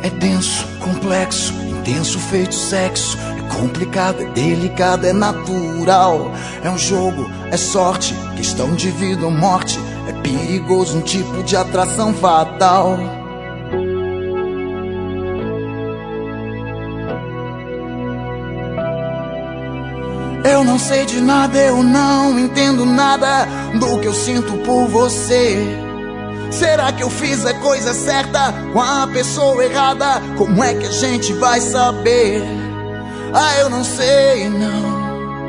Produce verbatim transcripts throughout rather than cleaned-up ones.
É denso, complexo, intenso, feito sexo. É complicado, é delicado, é natural. É um jogo, é sorte, questão de vida ou morte. É perigoso, um tipo de atração fatal. Eu não sei de nada, eu não entendo nada do que eu sinto por você. Será que eu fiz a coisa certa com a pessoa errada? Como é que a gente vai saber? Ah, eu não sei, não.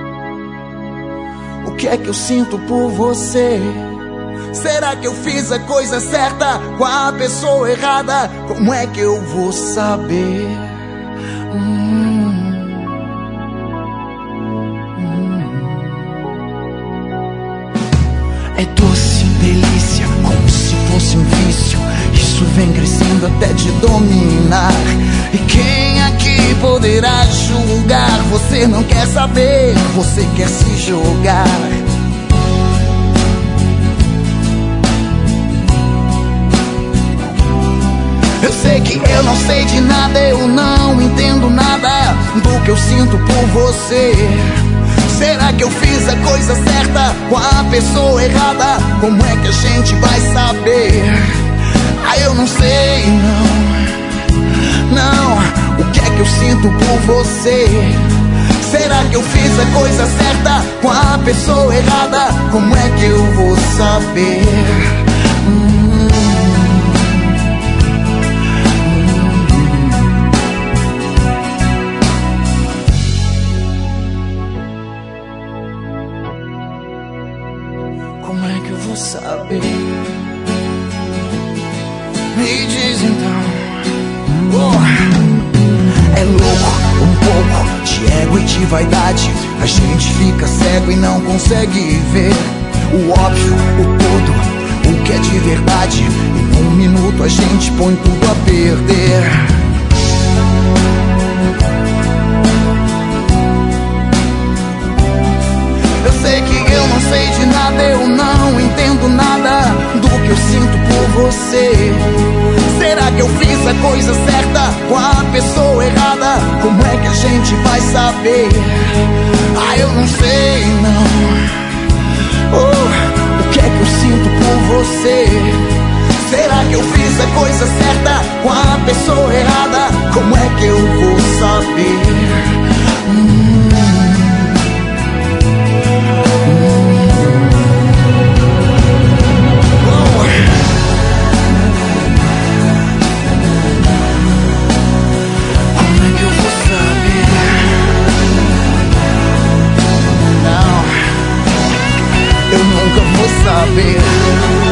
O que é que eu sinto por você? Será que eu fiz a coisa certa com a pessoa errada? Como é que eu vou saber? Hum. É doce, delícia, como se fosse um vício. Isso vem crescendo até te dominar. E quem aqui poderá julgar? Você não quer saber, você quer se jogar. Eu sei que eu não sei de nada, eu não entendo nada do que eu sinto por você. Será que eu fiz a coisa certa com a pessoa errada? Como é que a gente vai saber? Ah, eu não sei, não. Não, o que é que eu sinto por você? Será que eu fiz a coisa certa com a pessoa errada? Como é que eu vou saber? Hum. Como é que eu vou saber? Me diz então. Oh. É louco, um pouco de ego e de vaidade. A gente fica cego e não consegue ver o óbvio, o todo, o que é de verdade. Em um minuto a gente põe tudo a perder. Eu sei que eu não sei de nada, eu não entendo nada do que eu sinto por você. Será que eu fiz a coisa certa com a pessoa errada? Como é que a gente vai saber? Ah, eu não sei, não. Oh, o que é que eu sinto por você? Será que eu fiz a coisa certa com a pessoa errada? Como é que eu vou saber? Hum. Eu nunca vou saber.